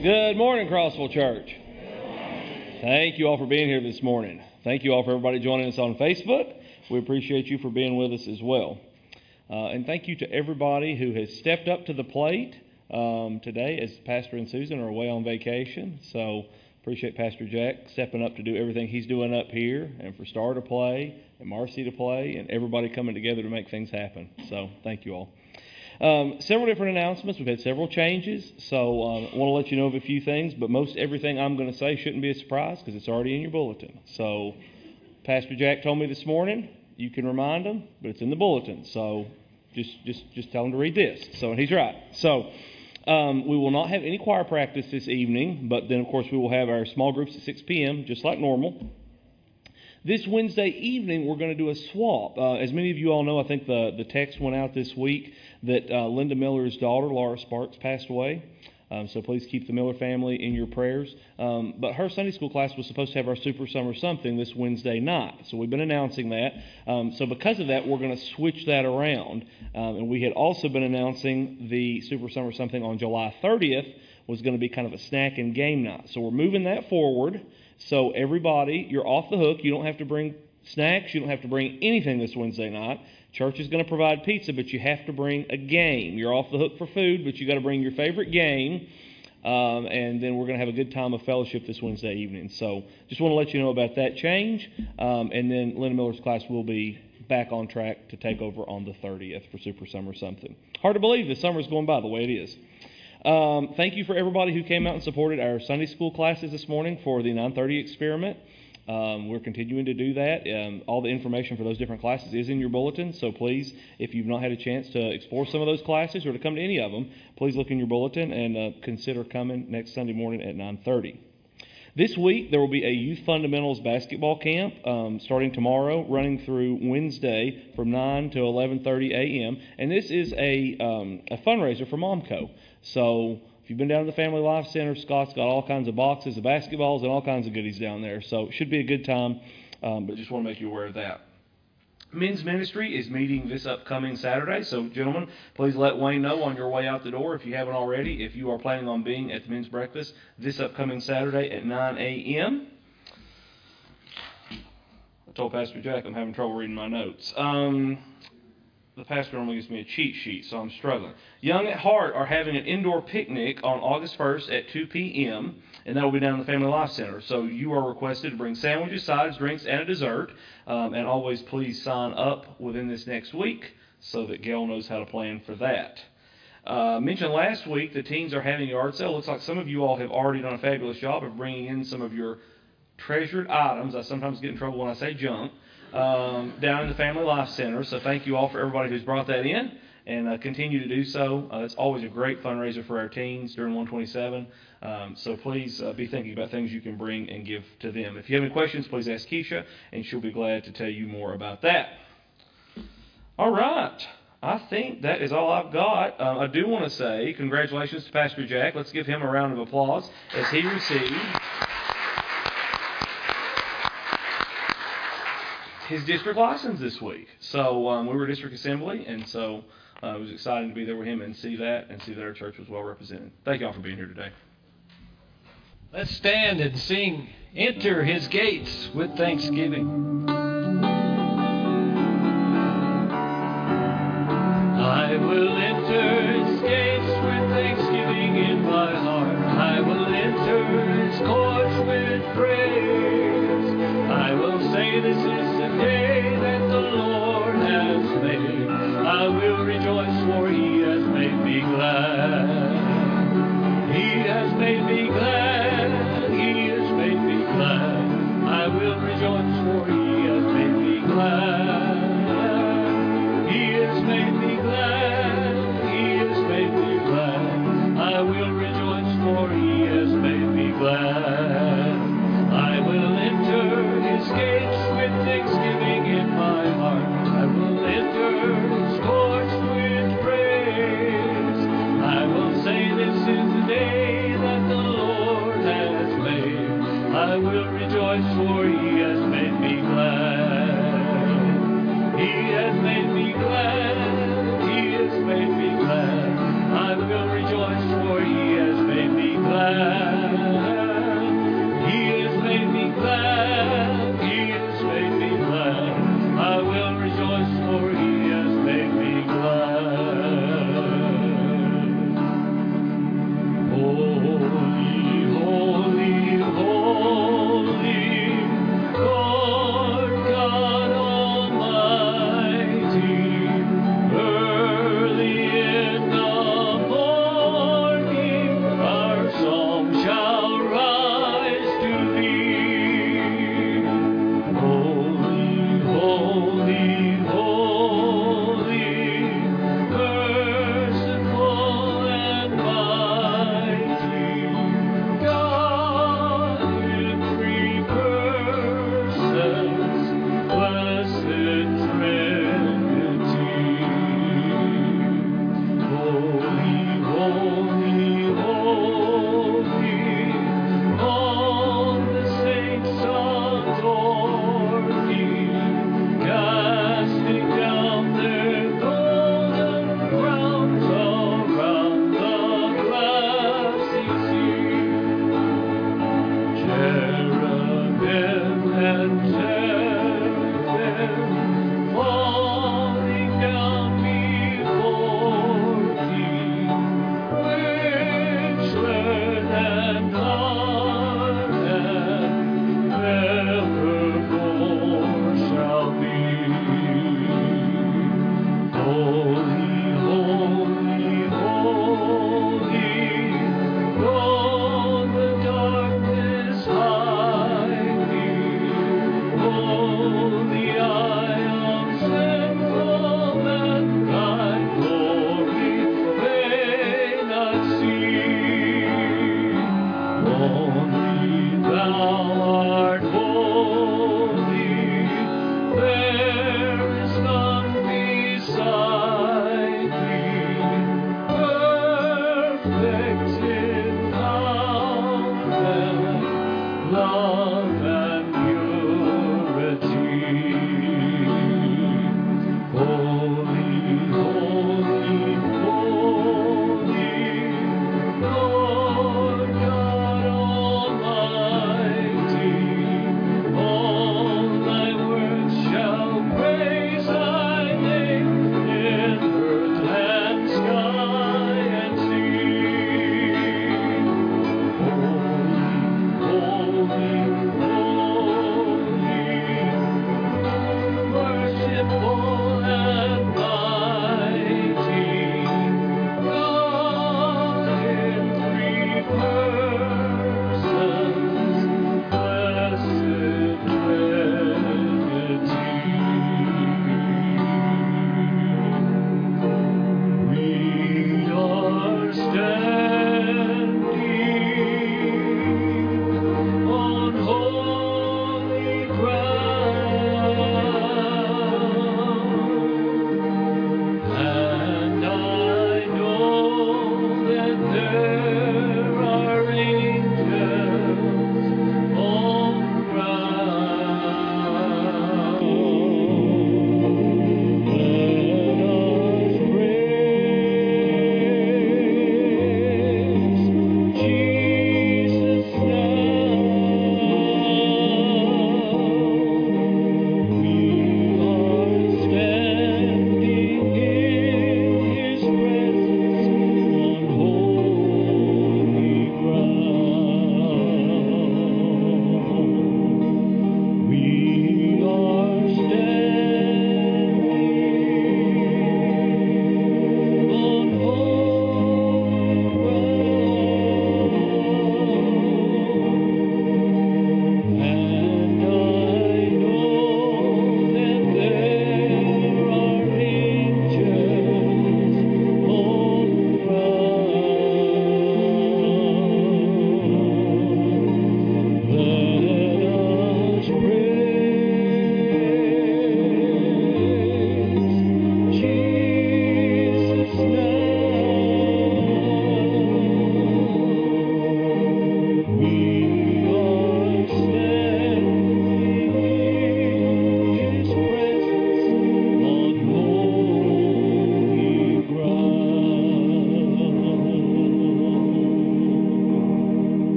Good morning, Crossville Church. Thank you all for being here this morning. Thank you all for everybody joining us on Facebook. We appreciate you for being with us as well. And thank you to everybody who has stepped up to the plate today, as Pastor and Susan are away on vacation. So appreciate Pastor Jack stepping up to do everything he's doing up here, and for Star to play, and Marcy to play, and everybody coming together to make things happen. So thank you all. Several different announcements. We've had several changes, so I want to let you know of a few things, but most everything I'm going to say shouldn't be a surprise because it's already in your bulletin. So Pastor Jack told me this morning, you can remind him, but it's in the bulletin, so just tell him to read this. So, and he's right. So we will not have any choir practice this evening, but then, of course, we will have our small groups at 6 p.m., just like normal. This Wednesday evening, we're going to do a swap. As many of you all know, I think the text went out this week that Linda Miller's daughter, Laura Sparks, passed away. So please keep the Miller family in your prayers. But her Sunday school class was supposed to have our Super Summer Something this Wednesday night. So we've been announcing that. So because of that, we're going to switch that around. And we had also been announcing the Super Summer Something on July 30th was going to be kind of a snack and game night. So we're moving that forward. So everybody, you're off the hook. You don't have to bring snacks. You don't have to bring anything this Wednesday night. Church is going to provide pizza, but you have to bring a game. You're off the hook for food, but you got to bring your favorite game. And then we're going to have a good time of fellowship this Wednesday evening. So just want to let you know about that change. And then Linda Miller's class will be back on track to take over on the 30th for Super Summer Something. Hard to believe the summer's going by the way it is. Thank you for everybody who came out and supported our Sunday school classes this morning for the 9:30 experiment. We're continuing to do that. All the information for those different classes is in your bulletin, so please, if you've not had a chance to explore some of those classes or to come to any of them, please look in your bulletin and consider coming next Sunday morning at 9:30. This week, there will be a Youth Fundamentals basketball camp starting tomorrow, running through Wednesday from 9 to 11:30 a.m., and this is a fundraiser for Momco. So if you've been down to the Family Life Center, Scott's got all kinds of boxes of basketballs and all kinds of goodies down there. So it should be a good time, but just want to make you aware of that. Men's Ministry is meeting this upcoming Saturday. So, gentlemen, please let Wayne know on your way out the door, if you haven't already, if you are planning on being at the men's breakfast this upcoming Saturday at 9 a.m. I told Pastor Jack I'm having trouble reading my notes. The pastor normally gives me a cheat sheet, so I'm struggling. Young at Heart are having an indoor picnic on August 1st at 2 p.m., and that will be down in the Family Life Center. So you are requested to bring sandwiches, sides, drinks, and a dessert. And always please sign up within this next week so that Gail knows how to plan for that. Mentioned last week the teens are having a yard sale. Looks like some of you all have already done a fabulous job of bringing in some of your treasured items. I sometimes get in trouble when I say junk. Down in the Family Life Center. So thank you all for everybody who's brought that in and continue to do so. It's always a great fundraiser for our teens during 127. So please be thinking about things you can bring and give to them. If you have any questions, please ask Keisha, and she'll be glad to tell you more about that. All right. I think that is all I've got. I do want to say congratulations to Pastor Jack. Let's give him a round of applause as he received his district license this week. So we were district assembly, and so it was exciting to be there with him and see that our church was well represented. Thank you all for being here today. Let's stand and sing, "Enter His Gates with Thanksgiving." I will enter His gates with thanksgiving in my heart. I will enter His courts with praise. I will say this is the day that the Lord has made. I will rejoice, for He has made me glad. He has made me glad. He has made me glad. I will rejoice, for He has made me glad. He has made me glad. He has made me glad. I will rejoice, for He has made me glad. I will enter His gates with thanksgiving in my heart. I will enter His courts with praise. I will say this is the day that the Lord has made. I will rejoice, for He has made me glad. He has made me glad.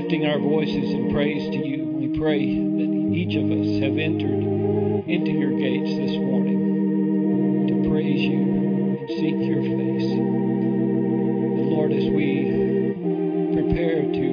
lifting our voices in praise to you. We pray that each of us have entered into your gates this morning to praise you and seek your face. And Lord, as we prepare to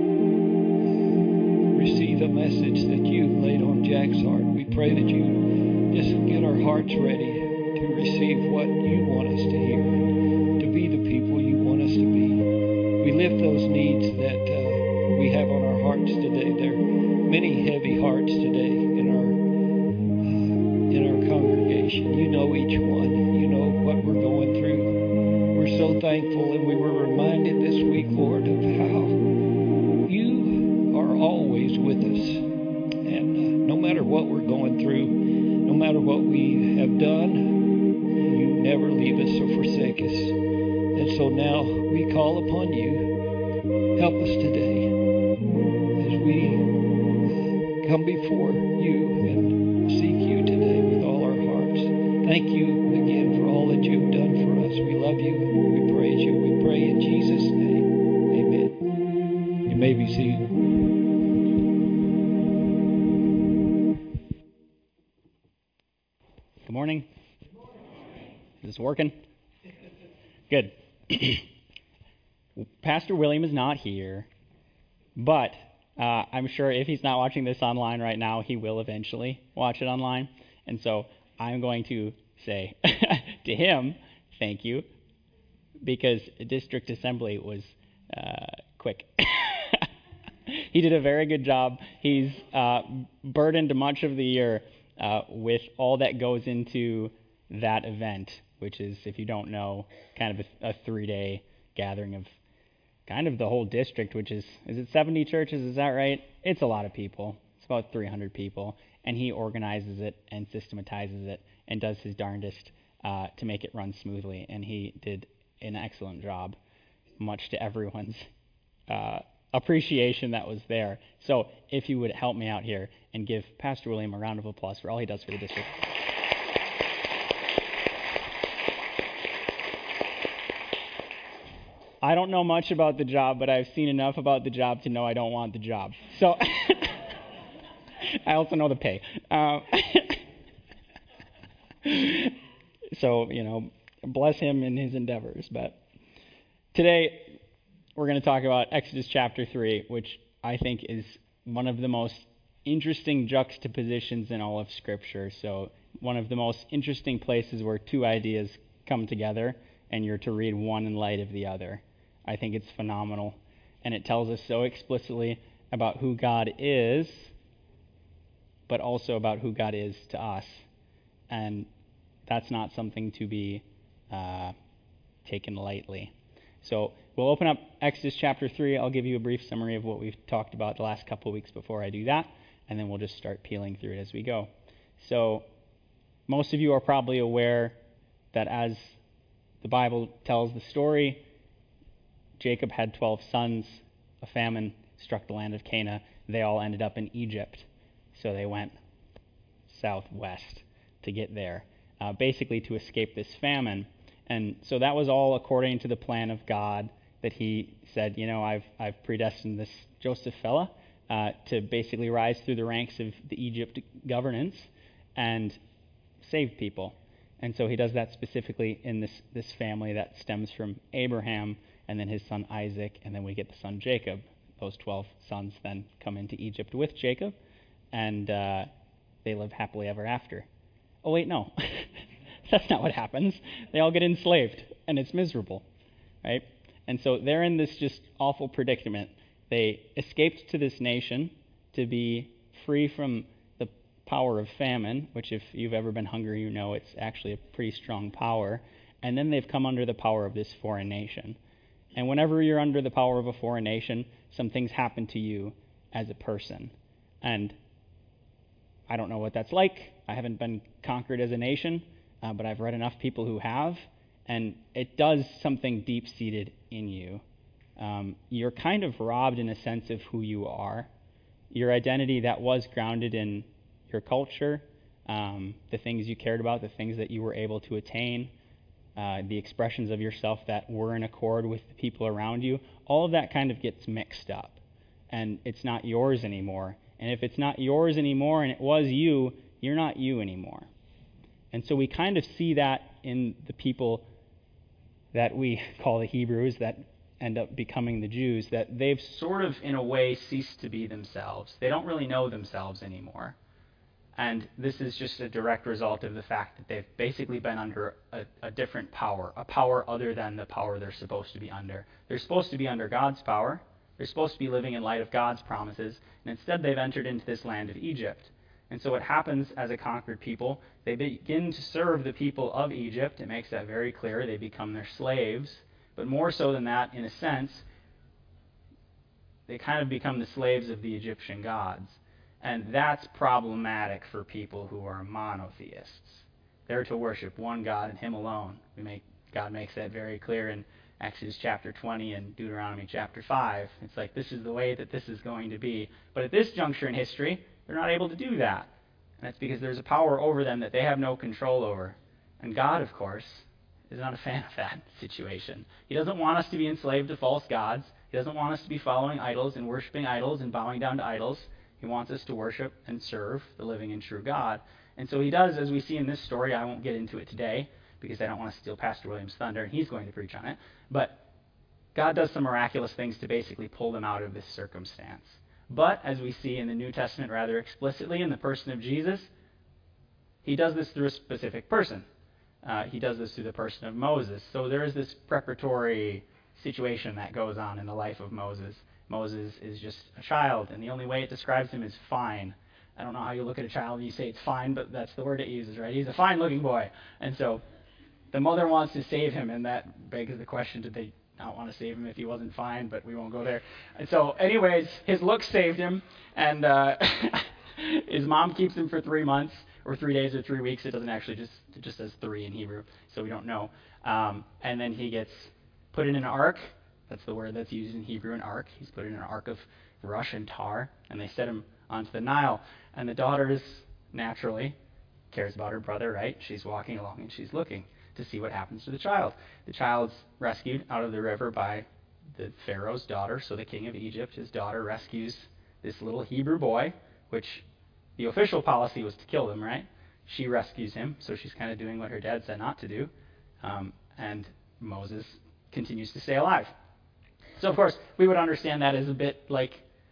receive a message that you've laid on Jack's heart, we pray that you just get our hearts ready to receive what you want us to hear, to be the people you want us to be. We lift those needs that we have on our hearts today. There are many heavy hearts today in our congregation. You know each one. You know what we're going through. We're so thankful, and we were reminded this week, Lord, of how you are always with us. And no matter what we're going through, no matter what we have done, you never leave us or forsake us. And so now we call upon you. Help us today as we come before you and seek you today with all our hearts. Thank you again for all that you've done for us. We love you. We praise you. We pray in Jesus' name. Amen. You may be seated. Good morning. Is this working? Good. Pastor William is not here, but I'm sure if he's not watching this online right now, he will eventually watch it online. And so I'm going to say to him, thank you, because district assembly was quick. He did a very good job. He's burdened much of the year with all that goes into that event, which is, if you don't know, kind of a 3-day gathering of kind of the whole district, which is it 70 churches? Is that right? It's a lot of people. It's about 300 people. And he organizes it and systematizes it and does his darndest to make it run smoothly. And he did an excellent job, much to everyone's appreciation that was there. So if you would help me out here and give Pastor William a round of applause for all he does for the district. I don't know much about the job, but I've seen enough about the job to know I don't want the job. So I also know the pay. So, bless him in his endeavors. But today we're going to talk about Exodus chapter 3, which I think is one of the most interesting juxtapositions in all of Scripture. So one of the most interesting places where two ideas come together, and you're to read one in light of the other. I think it's phenomenal, and it tells us so explicitly about who God is, but also about who God is to us. And that's not something to be taken lightly. So we'll open up Exodus chapter 3. I'll give you a brief summary of what we've talked about the last couple of weeks before I do that, and then we'll just start peeling through it as we go. So most of you are probably aware that as the Bible tells the story, Jacob had 12 sons. A famine struck the land of Canaan. They all ended up in Egypt. So they went southwest to get there, basically to escape this famine. And so that was all according to the plan of God, that he said, I've predestined this Joseph fella to basically rise through the ranks of the Egypt governance and save people. And so he does that specifically in this family that stems from Abraham and then his son Isaac, and then we get the son Jacob. Those 12 sons then come into Egypt with Jacob, and they live happily ever after. Oh, wait, no. That's not what happens. They all get enslaved, and it's miserable, right? And so they're in this just awful predicament. They escaped to this nation to be free from the power of famine, which if you've ever been hungry, you know it's actually a pretty strong power. And then they've come under the power of this foreign nation. And whenever you're under the power of a foreign nation, some things happen to you as a person. And I don't know what that's like. I haven't been conquered as a nation, but I've read enough people who have, and it does something deep-seated in you. You're kind of robbed in a sense of who you are. Your identity that was grounded in your culture, the things you cared about, the things that you were able to attain, the expressions of yourself that were in accord with the people around you, all of that kind of gets mixed up. and it's not yours anymore. And if it's not yours anymore and it was you, you're not you anymore. And so we kind of see that in the people that we call the Hebrews that end up becoming the Jews, that they've sort of, in a way, ceased to be themselves. They don't really know themselves anymore. And this is just a direct result of the fact that they've basically been under a different power, a power other than the power they're supposed to be under. They're supposed to be under God's power. They're supposed to be living in light of God's promises. And instead, they've entered into this land of Egypt. And so what happens as a conquered people, they begin to serve the people of Egypt. It makes that very clear. They become their slaves. But more so than that, in a sense, they kind of become the slaves of the Egyptian gods. And that's problematic for people who are monotheists. They're to worship one God and Him alone. God makes that very clear in Exodus chapter 20 and Deuteronomy chapter 5. It's like, this is the way that this is going to be. But at this juncture in history, they're not able to do that. And that's because there's a power over them that they have no control over. And God, of course, is not a fan of that situation. He doesn't want us to be enslaved to false gods. He doesn't want us to be following idols and worshiping idols and bowing down to idols. He wants us to worship and serve the living and true God. And so He does, as we see in this story. I won't get into it today because I don't want to steal Pastor William's thunder, and he's going to preach on it. But God does some miraculous things to basically pull them out of this circumstance. But, as we see in the New Testament rather explicitly in the person of Jesus, He does this through a specific person. He does this through the person of Moses. So there is this preparatory situation that goes on in the life of Moses. Moses is just a child, and the only way it describes him is fine. I don't know how you look at a child and you say it's fine, but that's the word it uses, right? He's a fine-looking boy. And so the mother wants to save him, and that begs the question, did they not want to save him if he wasn't fine? But we won't go there. And so anyways, his looks saved him, and his mom keeps him for 3 months, or 3 days, or 3 weeks. It doesn't actually it just says 3 in Hebrew, so we don't know. And then he gets put in an ark. That's the word that's used in Hebrew, an ark. He's put in an ark of rush and tar, and they set him onto the Nile. And the daughter is naturally cares about her brother, right? She's walking along and she's looking to see what happens to the child. The child's rescued out of the river by the Pharaoh's daughter. So the king of Egypt, his daughter, rescues this little Hebrew boy, which the official policy was to kill him, right? She rescues him, so she's kind of doing what her dad said not to do. And Moses continues to stay alive. So, of course, we would understand that as a bit like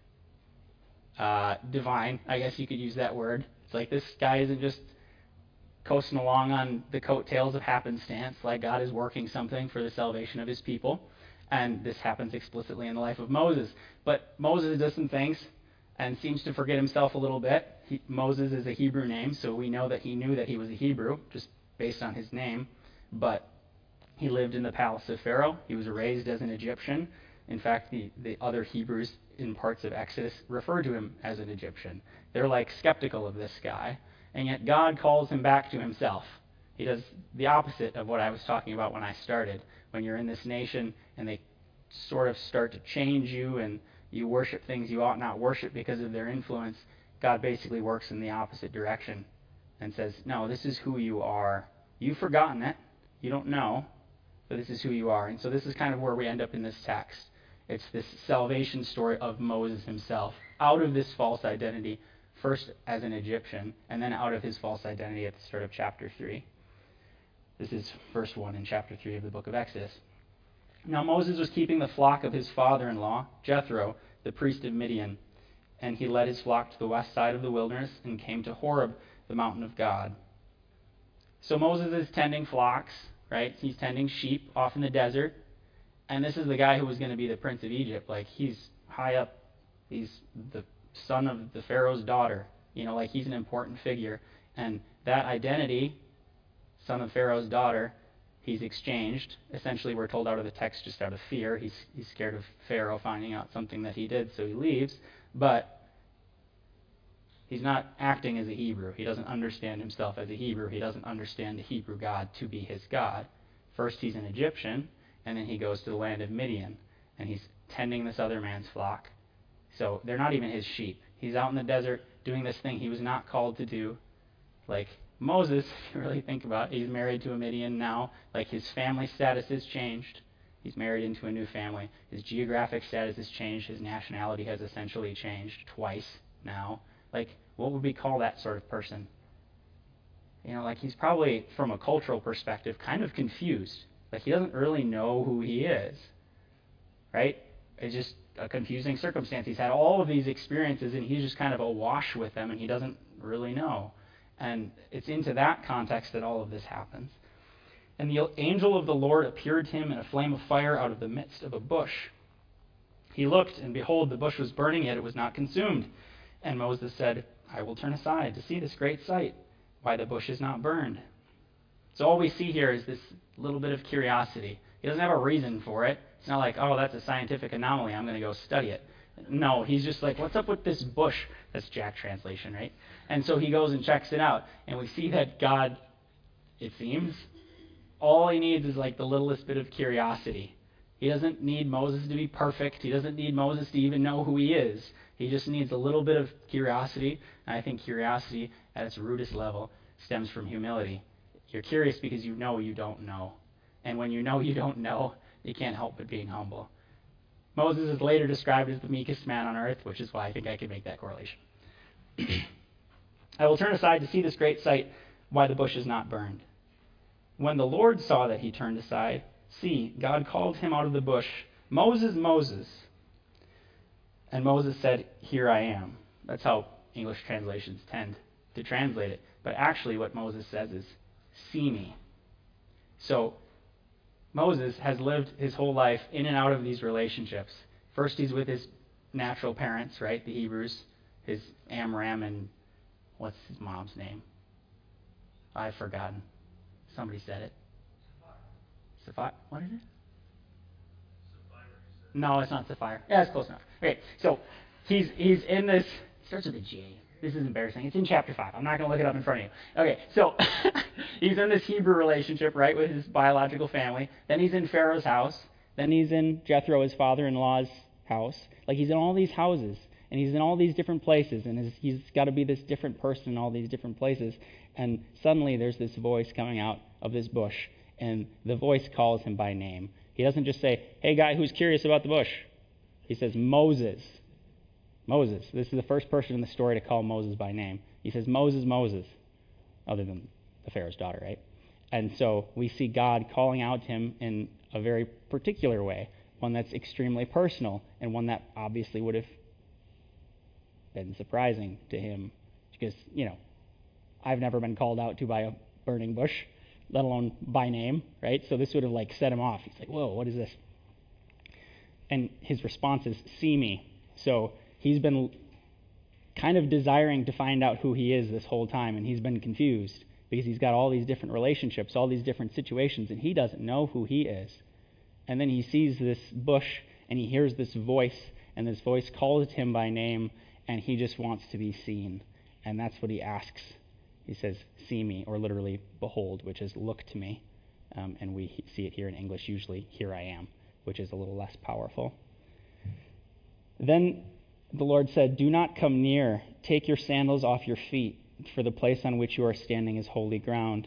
divine. I guess you could use that word. It's like this guy isn't just coasting along on the coattails of happenstance, like God is working something for the salvation of His people. And this happens explicitly in the life of Moses. But Moses does some things and seems to forget himself a little bit. Moses is a Hebrew name, so we know that he knew that he was a Hebrew, just based on his name. But he lived in the palace of Pharaoh. He was raised as an Egyptian. In fact, the other Hebrews in parts of Exodus refer to him as an Egyptian. They're like skeptical of this guy, and yet God calls him back to Himself. He does the opposite of what I was talking about when I started. When you're in this nation and they sort of start to change you and you worship things you ought not worship because of their influence, God basically works in the opposite direction and says, no, this is who you are. You've forgotten it. You don't know, but this is who you are. And so this is kind of where we end up in this text. It's this salvation story of Moses himself, out of this false identity, first as an Egyptian, and then out of his false identity at the start of chapter 3. This is verse 1 in chapter 3 of the book of Exodus. Now Moses was keeping the flock of his father-in-law, Jethro, the priest of Midian, and he led his flock to the west side of the wilderness and came to Horeb, the mountain of God. So Moses is tending flocks, right? He's tending sheep off in the desert. And this is the guy who was going to be the prince of Egypt. Like, he's high up. He's the son of the Pharaoh's daughter. You know, like, he's an important figure. And that identity, son of Pharaoh's daughter, he's exchanged. Essentially, we're told out of the text just out of fear. He's scared of Pharaoh finding out something that he did, so he leaves. But he's not acting as a Hebrew. He doesn't understand himself as a Hebrew. He doesn't understand the Hebrew God to be his God. First, he's an Egyptian. And then he goes to the land of Midian, and he's tending this other man's flock. So they're not even his sheep. He's out in the desert doing this thing he was not called to do. Like Moses, if you really think about it, he's married to a Midian now. Like, his family status has changed. He's married into a new family. His geographic status has changed. His nationality has essentially changed twice now. Like, what would we call that sort of person? You know, like, he's probably, from a cultural perspective, kind of confused. Like, he doesn't really know who he is, right? It's just a confusing circumstance. He's had all of these experiences, and he's just kind of awash with them, and he doesn't really know. And it's into that context that all of this happens. And the angel of the Lord appeared to him in a flame of fire out of the midst of a bush. He looked, and behold, the bush was burning, yet it was not consumed. And Moses said, I will turn aside to see this great sight, why the bush is not burned. So all we see here is this little bit of curiosity. He doesn't have a reason for it. It's not like, oh, that's a scientific anomaly, I'm going to go study it. No, he's just like, what's up with this bush? That's Jack translation, right? And so he goes and checks it out. And we see that God, it seems, all he needs is like the littlest bit of curiosity. He doesn't need Moses to be perfect. He doesn't need Moses to even know who he is. He just needs a little bit of curiosity. And I think curiosity at its rootest level stems from humility. You're curious because you know you don't know. And when you know you don't know, you can't help but being humble. Moses is later described as the meekest man on earth, which is why I think I can make that correlation. I will turn aside to see this great sight, why the bush is not burned. When the Lord saw that he turned aside, see, God called him out of the bush, Moses, Moses. And Moses said, Here I am. That's how English translations tend to translate it. But actually what Moses says is, See me. So Moses has lived his whole life in and out of these relationships. First he's with his natural parents, right, the Hebrews, his Amram and what's his mom's name? I've forgotten. Somebody said it. Sapphire. What is it? No, it's not Sapphire. Yeah, it's close enough. Okay, so he's in this. It starts with a J. This is embarrassing. It's in chapter 5. I'm not going to look it up in front of you. Okay, so he's in this Hebrew relationship, right, with his biological family. Then he's in Pharaoh's house. Then he's in Jethro, his father-in-law's house. Like, he's in all these houses, and he's in all these different places, and he's got to be this different person in all these different places. And suddenly there's this voice coming out of this bush, and the voice calls him by name. He doesn't just say, hey, guy who's curious about the bush. He says, Moses. Moses. This is the first person in the story to call Moses by name. He says, Moses, Moses, other than the Pharaoh's daughter, right? And so we see God calling out to him in a very particular way, one that's extremely personal, and one that obviously would have been surprising to him because, I've never been called out to by a burning bush, let alone by name, right? So this would have set him off. He's like, whoa, what is this? And his response is, see me. So he's been kind of desiring to find out who he is this whole time, and he's been confused because he's got all these different relationships, all these different situations, and he doesn't know who he is. And then he sees this bush, and he hears this voice, and this voice calls him by name, and he just wants to be seen. And that's what he asks. He says, see me, or literally, behold, which is look to me. And we see it here in English usually, here I am, which is a little less powerful. Then the Lord said, do not come near. Take your sandals off your feet, for the place on which you are standing is holy ground.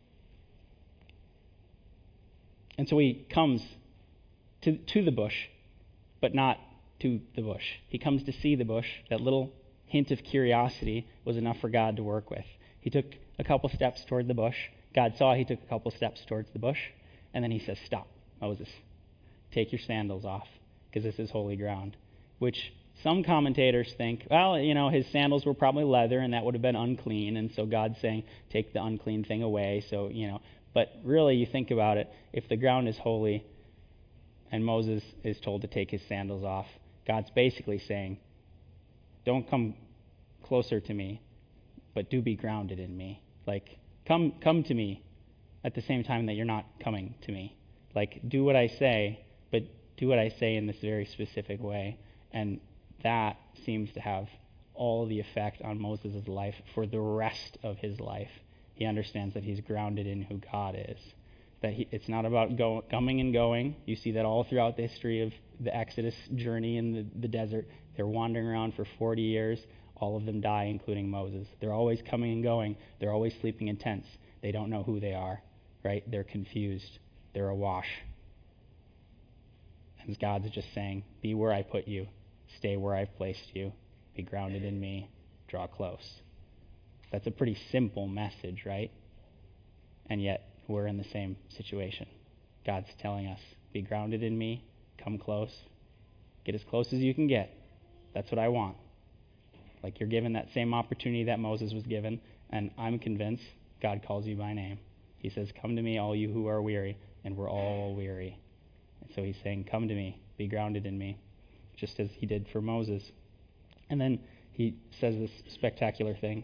And so he comes to the bush, but not to the bush. He comes to see the bush. That little hint of curiosity was enough for God to work with. He took a couple steps toward the bush. God saw he took a couple steps towards the bush, and then he says, stop, Moses. Take your sandals off, because this is holy ground. Which some commentators think, well, his sandals were probably leather, and that would have been unclean, and so God's saying, take the unclean thing away. So, but really, you think about it, if the ground is holy, and Moses is told to take his sandals off, God's basically saying, don't come closer to me, but do be grounded in me. Like, come to me at the same time that you're not coming to me. Like, do what I say, but do what I say in this very specific way. And that seems to have all the effect on Moses' life for the rest of his life. He understands that he's grounded in who God is. That it's not about coming and going. You see that all throughout the history of the Exodus journey in the desert. They're wandering around for 40 years. All of them die, including Moses. They're always coming and going. They're always sleeping in tents. They don't know who they are, right? They're confused. They're awash. And God's just saying, be where I put you, stay where I've placed you, be grounded in me, draw close. That's a pretty simple message, right? And yet, we're in the same situation. God's telling us, be grounded in me, come close, get as close as you can get. That's what I want. Like you're given that same opportunity that Moses was given, and I'm convinced God calls you by name. He says, come to me, all you who are weary, and we're all weary. And so he's saying, come to me, be grounded in me, just as he did for Moses. And then he says this spectacular thing.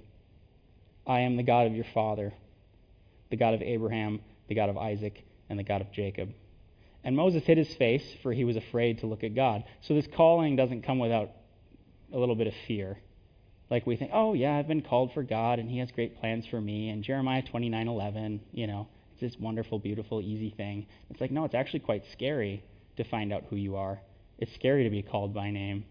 I am the God of your father, the God of Abraham, the God of Isaac, and the God of Jacob. And Moses hid his face, for he was afraid to look at God. So this calling doesn't come without a little bit of fear. Like we think, oh yeah, I've been called for God, and he has great plans for me, and Jeremiah 29:11, it's this wonderful, beautiful, easy thing. It's like, no, it's actually quite scary to find out who you are. It's scary to be called by name.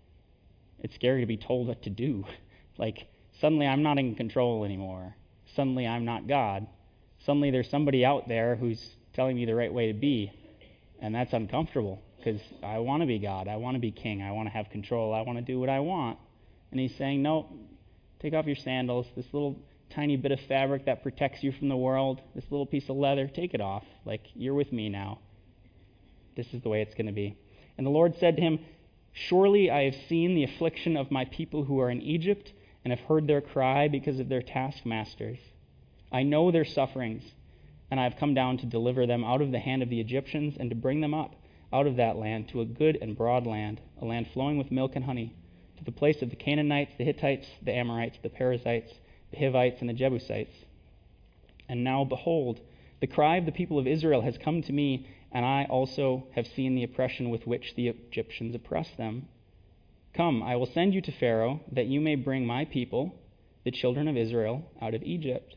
It's scary to be told what to do. Like, suddenly I'm not in control anymore. Suddenly I'm not God. Suddenly there's somebody out there who's telling me the right way to be. And that's uncomfortable because I want to be God. I want to be king. I want to have control. I want to do what I want. And he's saying, no, take off your sandals. This little tiny bit of fabric that protects you from the world, this little piece of leather, take it off. Like, you're with me now. This is the way it's going to be. And the Lord said to him, surely I have seen the affliction of my people who are in Egypt and have heard their cry because of their taskmasters. I know their sufferings, and I have come down to deliver them out of the hand of the Egyptians and to bring them up out of that land to a good and broad land, a land flowing with milk and honey, to the place of the Canaanites, the Hittites, the Amorites, the Perizzites, the Hivites, and the Jebusites. And now, behold, the cry of the people of Israel has come to me, and I also have seen the oppression with which the Egyptians oppress them. Come, I will send you to Pharaoh, that you may bring my people, the children of Israel, out of Egypt.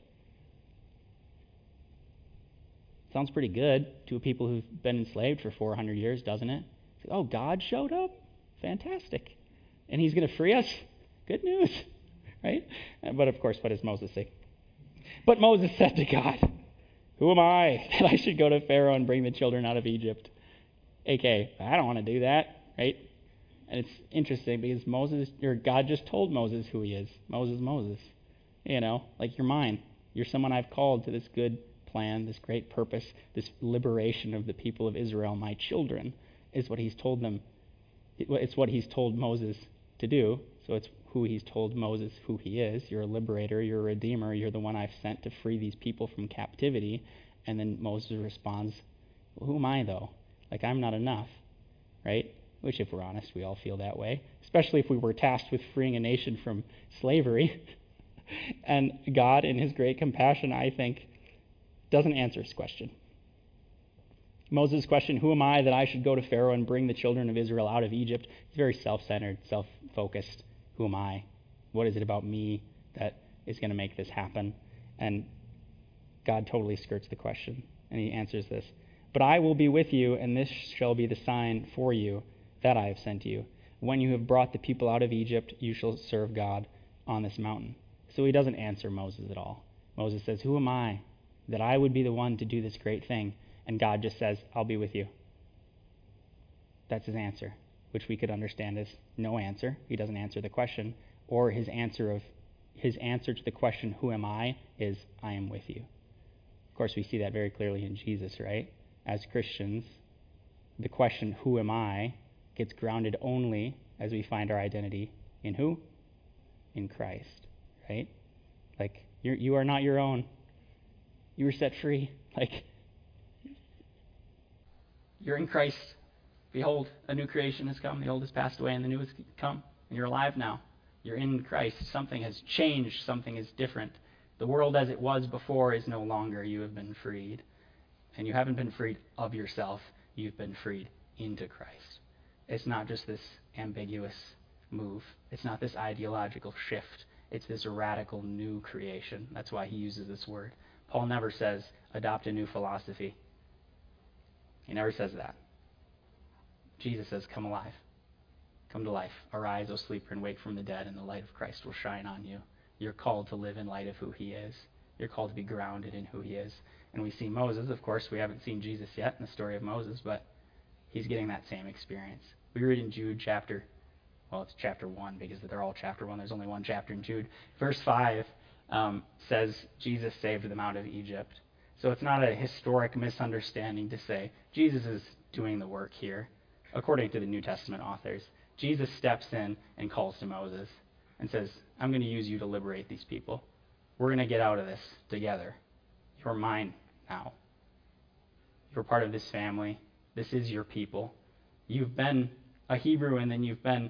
Sounds pretty good to people who've been enslaved for 400 years, doesn't it? Oh, God showed up? Fantastic. And he's going to free us? Good news, right? But of course, what does Moses say? But Moses said to God, who am I that I should go to Pharaoh and bring the children out of Egypt? A.K.A., I don't want to do that, right? And it's interesting because God just told Moses who he is. Moses. Like you're mine. You're someone I've called to this good plan, this great purpose, this liberation of the people of Israel. My children is what he's told them. It's what he's told Moses to do. So it's who he's told Moses who he is. You're a liberator. You're a redeemer. You're the one I've sent to free these people from captivity. And then Moses responds, well, who am I, though? Like, I'm not enough, right? Which, if we're honest, we all feel that way, especially if we were tasked with freeing a nation from slavery. And God, in his great compassion, I think, doesn't answer his question. Moses' question, who am I that I should go to Pharaoh and bring the children of Israel out of Egypt? It's very self-centered, self-focused. Who am I? What is it about me that is going to make this happen? And God totally skirts the question, and he answers this. But I will be with you, and this shall be the sign for you that I have sent you. When you have brought the people out of Egypt, you shall serve God on this mountain. So he doesn't answer Moses at all. Moses says, who am I that I would be the one to do this great thing? And God just says, I'll be with you. That's his answer, which we could understand as no answer. He doesn't answer the question. Or his answer to the question, who am I, is I am with you. Of course, we see that very clearly in Jesus, right? As Christians, the question, who am I, gets grounded only as we find our identity in who? In Christ, right? Like, you are not your own. You were set free. Like, you're in Christ. Behold, a new creation has come. The old has passed away and the new has come. And you're alive now. You're in Christ. Something has changed. Something is different. The world as it was before is no longer. You have been freed. And you haven't been freed of yourself. You've been freed into Christ. It's not just this ambiguous move. It's not this ideological shift. It's this radical new creation. That's why he uses this word. Paul never says, adopt a new philosophy. He never says that. Jesus says, come alive. Come to life. Arise, O sleeper, and wake from the dead, and the light of Christ will shine on you. You're called to live in light of who he is. You're called to be grounded in who he is. And we see Moses, of course, we haven't seen Jesus yet in the story of Moses, but he's getting that same experience. We read in Jude it's chapter 1 because they're all chapter 1. There's only one chapter in Jude. Verse 5 says Jesus saved them out of Egypt. So it's not a historic misunderstanding to say Jesus is doing the work here. According to the New Testament authors, Jesus steps in and calls to Moses and says, I'm going to use you to liberate these people. We're going to get out of this together. You're mine now. You're part of this family. This is your people. You've been a Hebrew, and then you've been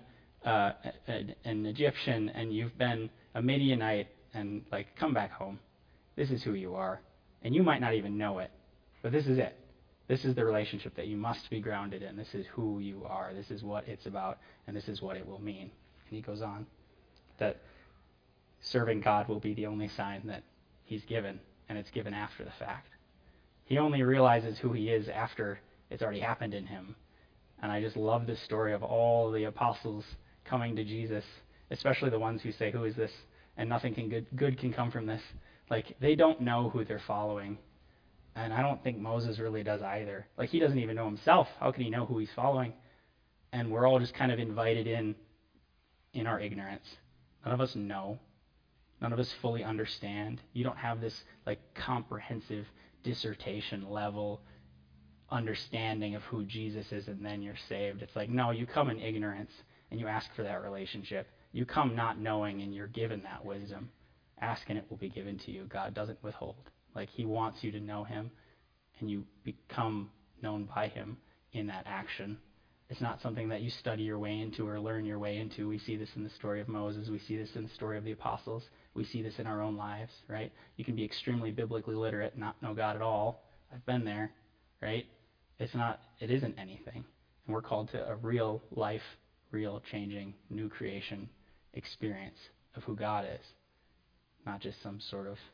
an Egyptian, and you've been a Midianite, and come back home. This is who you are. And you might not even know it, but this is it. This is the relationship that you must be grounded in. This is who you are. This is what it's about, and this is what it will mean. And he goes on that serving God will be the only sign that he's given, and it's given after the fact. He only realizes who he is after it's already happened in him. And I just love this story of all the apostles coming to Jesus, especially the ones who say, who is this? And nothing good can come from this. They don't know who they're following. And I don't think Moses really does either. He doesn't even know himself. How can he know who he's following? And we're all just kind of invited in our ignorance. None of us know. None of us fully understand. You don't have this comprehensive dissertation level understanding of who Jesus is, and then you're saved. It's no, you come in ignorance and you ask for that relationship. You come not knowing and you're given that wisdom. Ask and it will be given to you. God doesn't withhold. He wants you to know him, and you become known by him in that action. It's not something that you study your way into or learn your way into. We see this in the story of Moses. We see this in the story of the apostles. We see this in our own lives, right? You can be extremely biblically literate and not know God at all. I've been there, right? It isn't anything. And we're called to a real life, real changing, new creation experience of who God is. Not just some sort of,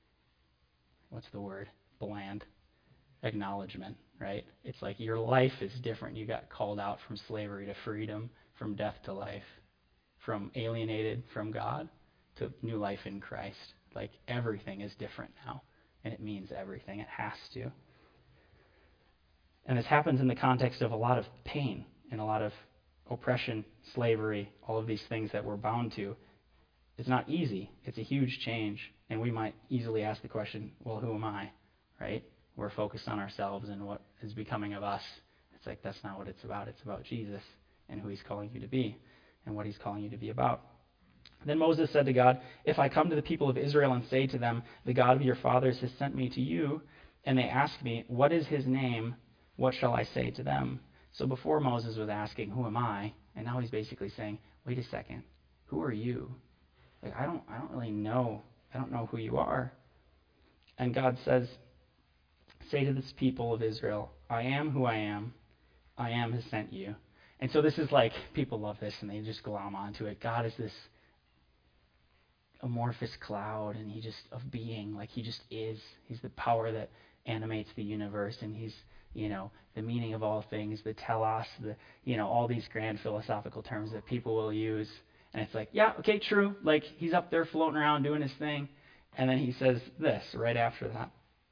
bland acknowledgement, right? It's your life is different. You got called out from slavery to freedom, from death to life, from alienated from God to new life in Christ. Everything is different now, and it means everything. It has to. And this happens in the context of a lot of pain and a lot of oppression, slavery, all of these things that we're bound to. It's not easy. It's a huge change. And we might easily ask the question, well, who am I? Right? We're focused on ourselves and what is becoming of us. It's that's not what it's about. It's about Jesus and who he's calling you to be and what he's calling you to be about. Then Moses said to God, if I come to the people of Israel and say to them, the God of your fathers has sent me to you, and they ask me, what is his name? What shall I say to them? So before Moses was asking, who am I? And now he's basically saying, wait a second, who are you? I don't really know. I don't know who you are. And God says, say to this people of Israel, I am who I am. I am has sent you. And so this is people love this and they just glom onto it. God is this amorphous cloud, and he just of being, he just is. He's the power that animates the universe, and he's, the meaning of all things, the telos, all these grand philosophical terms that people will use. And it's yeah, okay, true. He's up there floating around doing his thing. And then he says this right after that.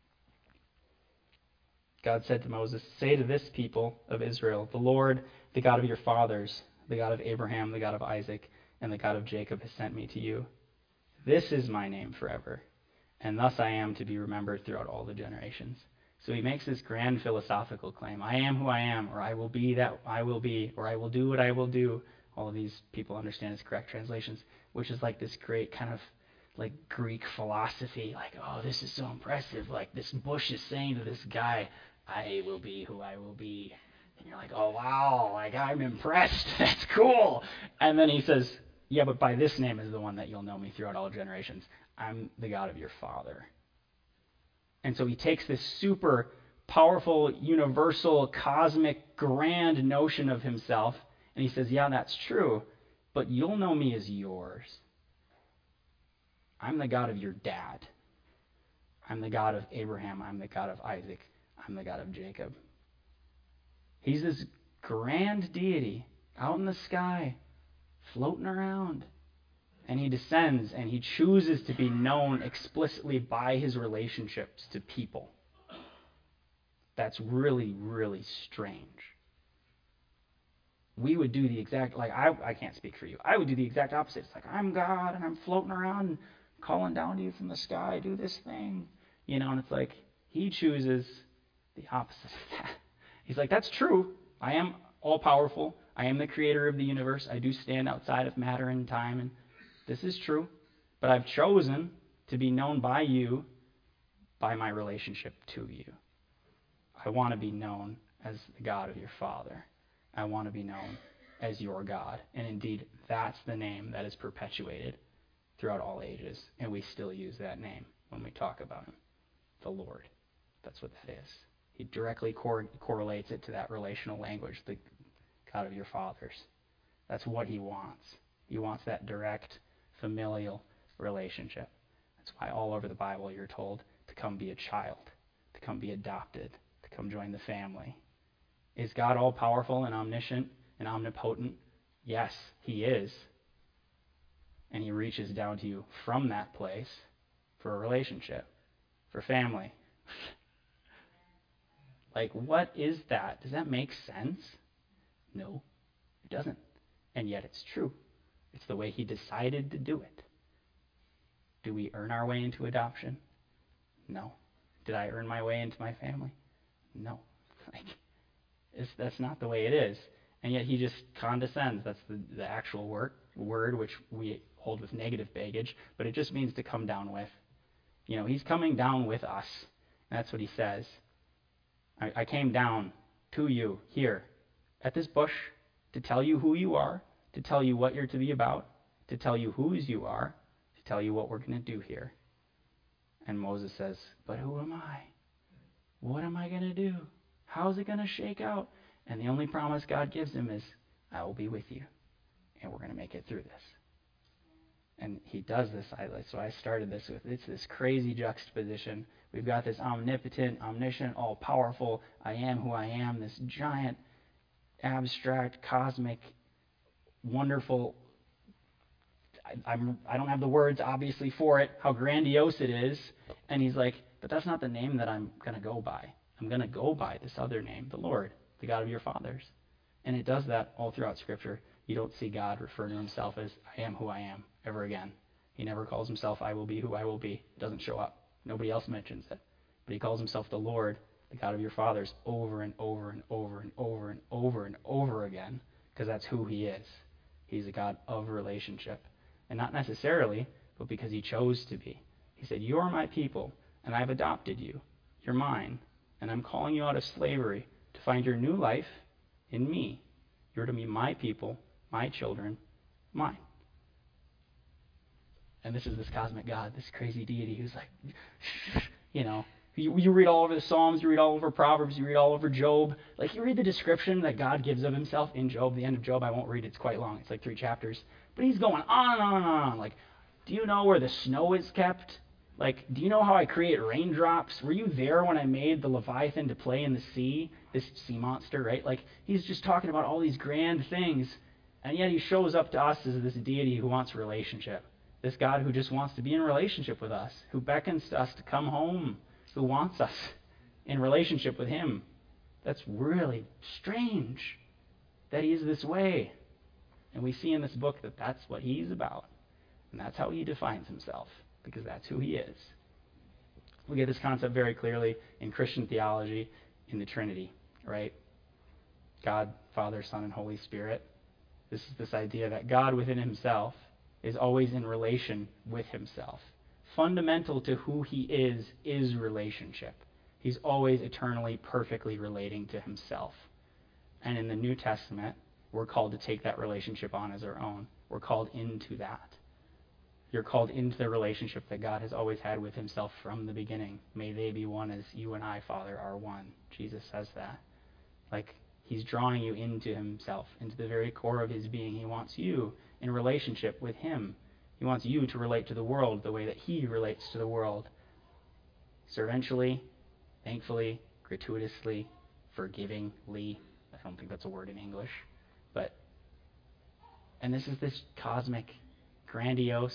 God said to Moses, say to this people of Israel, the Lord, the God of your fathers, the God of Abraham, the God of Isaac, and the God of Jacob has sent me to you. This is my name forever, and thus I am to be remembered throughout all the generations. So he makes this grand philosophical claim. I am who I am, or I will be that I will be, or I will do what I will do. All of these people understand as correct translations, which is this great kind of Greek philosophy. Oh, this is so impressive. This bush is saying to this guy, I will be who I will be. And you're oh, wow, I'm impressed. That's cool. And then he says, yeah, but by this name is the one that you'll know me throughout all generations. I'm the God of your father. And so he takes this super powerful, universal, cosmic, grand notion of himself, and he says, yeah, that's true, but you'll know me as yours. I'm the God of your dad. I'm the God of Abraham. I'm the God of Isaac. I'm the God of Jacob. He's this grand deity out in the sky, floating around. And he descends and he chooses to be known explicitly by his relationships to people. That's really, really strange. we would do the exact, like, I can't speak for you. I would do the exact opposite. It's like, I'm God, and I'm floating around and calling down to you from the sky, do this thing. And it's like, he chooses the opposite of that. He's like, that's true. I am all-powerful. I am the creator of the universe. I do stand outside of matter and time, and this is true. But I've chosen to be known by you by my relationship to you. I want to be known as the God of your Father. I want to be known as your God. And indeed, that's the name that is perpetuated throughout all ages. And we still use that name when we talk about him, the Lord. That's what that is. He directly correlates it to that relational language, the God of your fathers. That's what he wants. He wants that direct, familial relationship. That's why all over the Bible you're told to come be a child, to come be adopted, to come join the family. Is God all-powerful and omniscient and omnipotent? Yes, he is. And he reaches down to you from that place for a relationship, for family. Like, what is that? Does that make sense? No, it doesn't. And yet it's true. It's the way he decided to do it. Do we earn our way into adoption? No. Did I earn my way into my family? No. That's not the way it is. And yet he just condescends. That's the actual word, which we hold with negative baggage, but it just means to come down with. He's coming down with us. That's what he says. I came down to you here at this bush to tell you who you are, to tell you what you're to be about, to tell you whose you are, to tell you what we're going to do here. And Moses says, but who am I? What am I going to do? How's it going to shake out? And the only promise God gives him is, I will be with you, and we're going to make it through this. And he does this. So I started this with, it's this crazy juxtaposition. We've got this omnipotent, omniscient, all-powerful, I am who I am, this giant, abstract, cosmic, wonderful, I don't have the words, obviously, for it, how grandiose it is. And he's like, but that's not the name that I'm going to go by. I'm going to go by this other name, the Lord, the God of your fathers. And it does that all throughout Scripture. You don't see God refer to himself as, I am who I am, ever again. He never calls himself, I will be who I will be. It doesn't show up. Nobody else mentions it. But he calls himself the Lord, the God of your fathers, over and over and over and over and over and over again, because that's who he is. He's a God of relationship. And not necessarily, but because he chose to be. He said, you are my people, and I've adopted you. You're mine, and I'm calling you out of slavery to find your new life in me. You're to be my people, my children, mine. And this is this cosmic God, this crazy deity who's like, you read all over the Psalms, you read all over Proverbs, you read all over Job. Like, you read the description that God gives of himself in Job, the end of Job. I won't read it, it's quite long. It's like 3 chapters. But he's going on and on and on. Like, do you know where the snow is kept? Like, do you know how I create raindrops? Were you there when I made the Leviathan to play in the sea? This sea monster, right? Like, he's just talking about all these grand things. And yet he shows up to us as this deity who wants relationship. This God who just wants to be in relationship with us, who beckons to us to come home, who wants us in relationship with him. That's really strange that he is this way. And we see in this book that that's what he's about. And that's how he defines himself, because that's who he is. We get this concept very clearly in Christian theology in the Trinity, right? God, Father, Son, and Holy Spirit. This is this idea that God within himself is always in relation with himself. Fundamental to who he is relationship. He's always eternally, perfectly relating to himself. And in the New Testament, we're called to take that relationship on as our own. We're called into that. You're called into the relationship that God has always had with himself from the beginning. May they be one as you and I, Father, are one. Jesus says that. Like, he's drawing you into himself, into the very core of his being. He wants you in relationship with him. He wants you to relate to the world the way that he relates to the world. Servantally, thankfully, gratuitously, forgivingly. I don't think that's a word in English. And this is this cosmic, grandiose,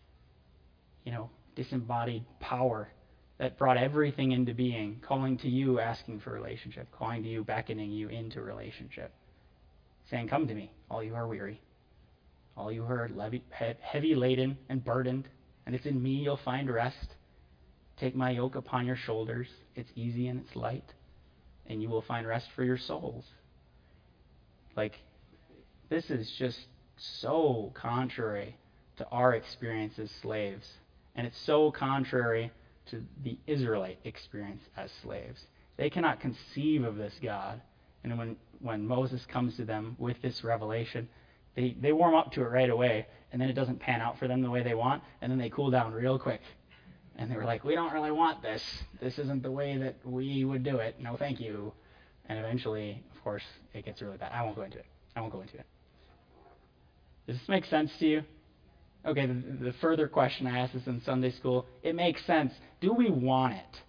disembodied power that brought everything into being, calling to you, asking for relationship, calling to you, beckoning you into relationship. saying, "Come to me, all you who are weary, all you who are heavy laden and burdened, and it's in me you'll find rest. Take my yoke upon your shoulders. It's easy and it's light, and you will find rest for your souls." Like, this is just so contrary to our experience as slaves. And it's so contrary to the Israelite experience as slaves. They cannot conceive of this God. And when Moses comes to them with this revelation, they warm up to it right away, and then it doesn't pan out for them the way they want, and then they cool down real quick. And they were like, "We don't really want this. This isn't the way that we would do it. No, thank you." And eventually, of course, it gets really bad. I won't go into it. Does this make sense to you? Okay, the further question, I asked this in Sunday school. It makes sense. Do we want it?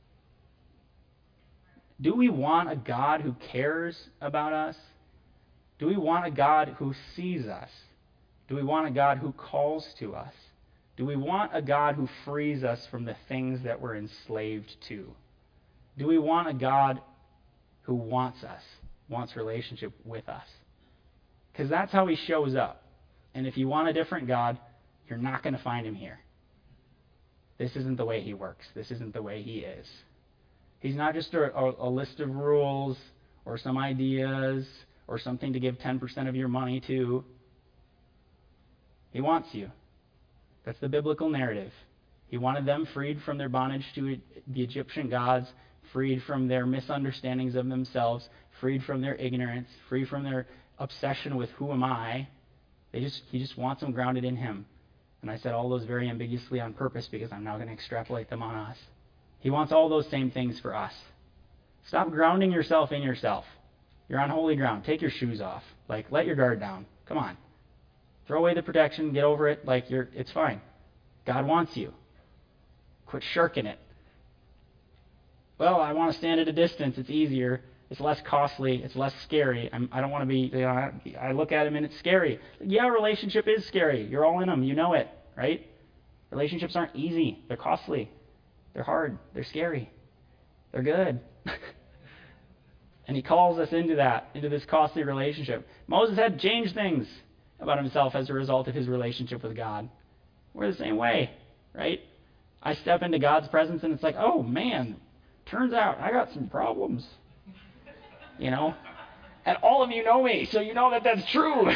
Do we want a God who cares about us? Do we want a God who sees us? Do we want a God who calls to us? Do we want a God who frees us from the things that we're enslaved to? Do we want a God who wants us, wants relationship with us? Because that's how he shows up. And if you want a different God, you're not going to find him here. This isn't the way he works. This isn't the way he is. He's not just a list of rules or some ideas or something to give 10% of your money to. He wants you. That's the biblical narrative. He wanted them freed from their bondage to the Egyptian gods, freed from their misunderstandings of themselves, freed from their ignorance, free from their obsession with who am I. He just wants them grounded in him. And I said all those very ambiguously on purpose because I'm now going to extrapolate them on us. He wants all those same things for us. Stop grounding yourself in yourself. You're on holy ground. Take your shoes off. Like, let your guard down. Come on. Throw away the protection. Get over it. Like, it's fine. God wants you. Quit shirking it. Well, I want to stand at a distance. It's easier. It's less costly. It's less scary. I don't want to be, I look at him and it's scary. Yeah, relationship is scary. You're all in them. You know it, right? Relationships aren't easy. They're costly. They're hard. They're scary. They're good. And he calls us into this costly relationship. Moses had to change things about himself as a result of his relationship with God. We're the same way, right? I step into God's presence and it's like, oh man, turns out I got some problems. You know? And all of you know me, so you know that that's true.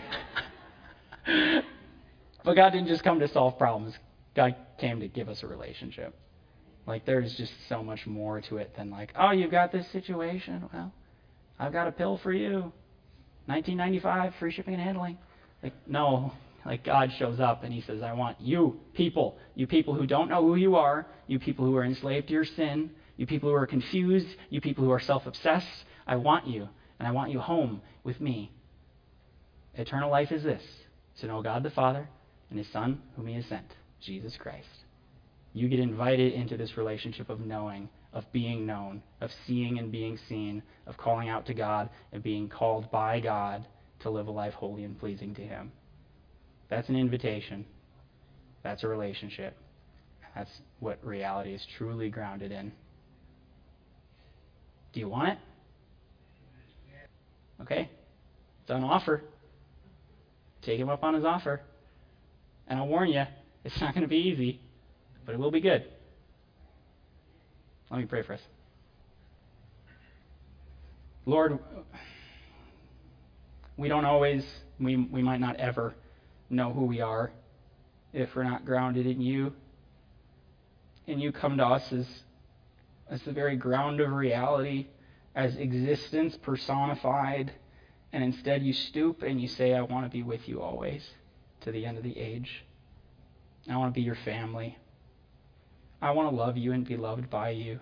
But God didn't just come to solve problems. God came to give us a relationship. Like, there's just so much more to it than like, oh, you've got this situation. Well, I've got a pill for you. $19.95, free shipping and handling. Like, no. Like, God shows up and he says, I want you people who don't know who you are, you people who are enslaved to your sin, you people who are confused, you people who are self-obsessed. I want you, and I want you home with me. Eternal life is this, to know God the Father and his Son, whom he has sent, Jesus Christ. You get invited into this relationship of knowing, of being known, of seeing and being seen, of calling out to God and being called by God to live a life holy and pleasing to him. That's an invitation. That's a relationship. That's what reality is truly grounded in. Do you want it? Okay. It's on offer. Take him up on his offer. And I'll warn you, it's not going to be easy, but it will be good. Let me pray for us. Lord, we don't always, we might not ever know who we are if we're not grounded in you. And you come to us as the very ground of reality, as existence personified, and instead you stoop and you say, I want to be with you always to the end of the age. I want to be your family. I want to love you and be loved by you.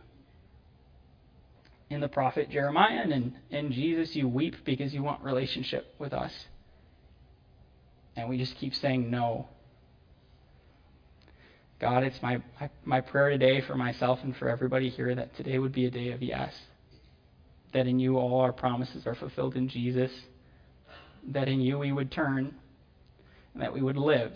In the prophet Jeremiah and in Jesus, you weep because you want relationship with us. And we just keep saying no. God, it's my prayer today for myself and for everybody here that today would be a day of yes. That in you all our promises are fulfilled in Jesus. That in you we would turn and that we would live.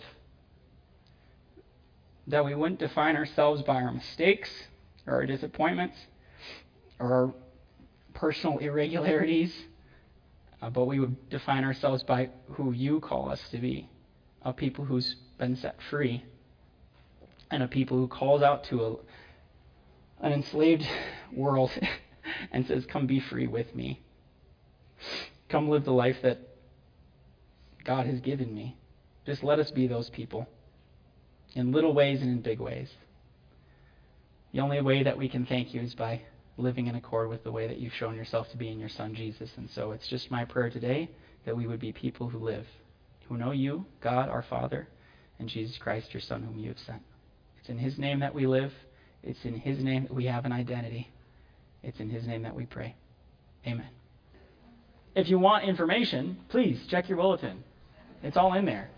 That we wouldn't define ourselves by our mistakes or our disappointments or our personal irregularities, but we would define ourselves by who you call us to be, a people who's been set free, and a people who calls out to an enslaved world and says, come be free with me. Come live the life that God has given me. Just let us be those people in little ways and in big ways. The only way that we can thank you is by living in accord with the way that you've shown yourself to be in your Son, Jesus. And so it's just my prayer today that we would be people who live, who know you, God, our Father, and Jesus Christ, your Son, whom you have sent. It's in his name that we live. It's in his name that we have an identity. It's in his name that we pray. Amen. If you want information, please check your bulletin. It's all in there.